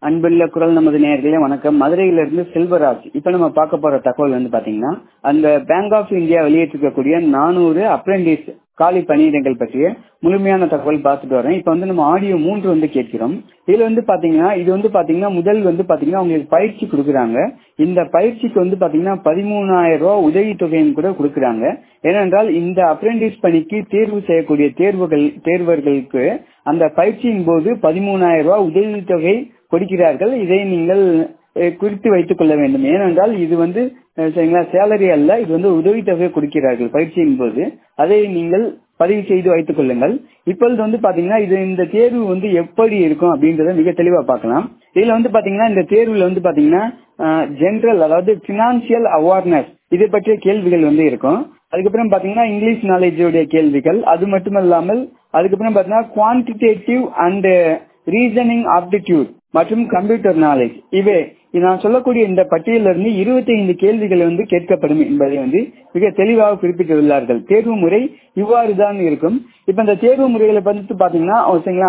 அன்புள்ள குரல் நமது நேயர்களே வணக்கம். மதுரையிலிருந்து செல்வராஜ். இப்ப நம்ம பார்க்க போற தகவல் வந்து பாத்தீங்கன்னா, அந்த பேங்க் ஆஃப் இந்தியா வெளியிட்டிருக்கக்கூடிய 400 அப்ரெண்டிஸ் காலி பணியிடங்கள் பற்றிய முழுமையான தகவல் பார்த்துட்டு வரேன். இப்ப வந்து நம்ம ஆடியோ 3 வந்து கேட்கிறோம். இதுல வந்து பாத்தீங்கன்னா முதல் வந்து பாத்தீங்கன்னா அவங்களுக்கு பயிற்சி கொடுக்குறாங்க. இந்த பயிற்சிக்கு வந்து பாத்தீங்கன்னா 13,000 ரூபாய் உதவித்தொகையும் கூட கொடுக்குறாங்க. ஏனென்றால் இந்த அப்ரெண்டிஸ் பணிக்கு தேர்வு செய்யக்கூடிய தேர்வர்களுக்கு அந்த பயிற்சியின் போது 13,000 ரூபாய் உதவித்தொகை கொடுக்கிறார்கள். இதை நீங்கள் குறித்து வைத்துக் கொள்ள வேண்டும். ஏனென்றால் இது வந்து சேலரி அல்ல, இது வந்து உதவித்தொகை கொடுக்கிறார்கள் பயிற்சியின் போது. அதை நீங்கள் பதிவு செய்து வைத்துக் கொள்ளுங்கள். இப்பொழுது வந்து பாத்தீங்கன்னா இந்த தேர்வு வந்து எப்படி இருக்கும் அப்படின்றத மிக தெளிவா பார்க்கலாம். இதுல வந்து பாத்தீங்கன்னா இந்த தேர்வுல வந்து பாத்தீங்கன்னா ஜெனரல், அதாவது பினான்சியல் அவேர்னஸ் இதை பற்றிய கேள்விகள் வந்து இருக்கும். அதுக்கப்புறம் பாத்தீங்கன்னா இங்கிலீஷ் நாலேஜோடைய கேள்விகள், அது மட்டும் இல்லாமல் அதுக்கப்புறம் பாத்தீங்கன்னா குவான்டிடேட்டிவ் அண்ட் ரீசனிங் ஆப்டிடியூட் மற்றும் கம்ப்யூட்டர் நாலேஜ். இவை நான் சொல்லக்கூடிய இந்த பட்டியலிருந்து 25 கேள்விகள் வந்து கேட்கப்படும் என்பதை வந்து மிக தெளிவாக குறிப்பிட்டுள்ளார்கள். தேர்வு முறை இவ்வாறுதான் இருக்கும். இப்ப இந்த தேர்வு முறைகளை பத்தி பாத்தீங்கன்னா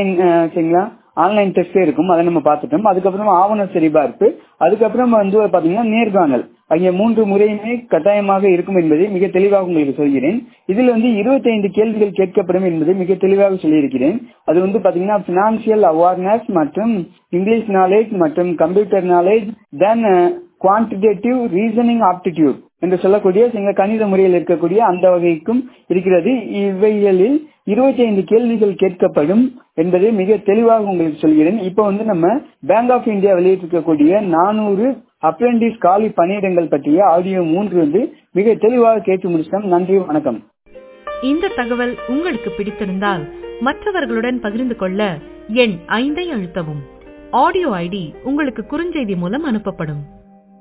ஆன்லைன் டெஸ்ட் இருக்கும், அதை நம்ம பார்த்துட்டோம். அதுக்கப்புறம் ஆவண சரிபார்ப்பு, அதுக்கப்புறம் வந்து பாத்தீங்கன்னா நேர்காணல் ஆகிய 3 முறையுமே கட்டாயமாக இருக்கும் என்பதை மிக தெளிவாக உங்களுக்கு சொல்கிறேன். இதுல வந்து 25 கேள்விகள் கேட்கப்படும் என்பதை மிக தெளிவாக சொல்லியிருக்கிறேன். அது வந்து பாத்தீங்கன்னா பினான்சியல் அவேர்னஸ் மற்றும் இங்கிலீஷ் நாலேஜ் மற்றும் computer knowledge, then quantitative reasoning aptitude என்று சொல்லக்கூடிய கணித முறையில் இருக்கக்கூடிய அந்த வகைக்கும் இருக்கிறது. இவைகளில் 25 கேள்விகள் கேட்கப்படும் என்பதை மிக தெளிவாக உங்களுக்கு சொல்கிறேன். இப்ப வந்து நம்ம பேங்க் ஆஃப் இந்தியா வெளியிட்டிருக்கக்கூடிய 400 அப்ரெண்டிஸ் காலி பணியிடங்கள் பற்றிய ஆடியோ 3 வந்து மிக தெளிவாக கேட்டு முடிச்சிட்டோம். நன்றி, வணக்கம். இந்த தகவல் உங்களுக்கு பிடித்திருந்தால் மற்றவர்களுடன் பகிர்ந்து கொள்ள எண் 5 அழுத்தவும். ஆடியோ ஐடி உங்களுக்கு குறுஞ்செய்தி மூலம் அனுப்பப்படும்.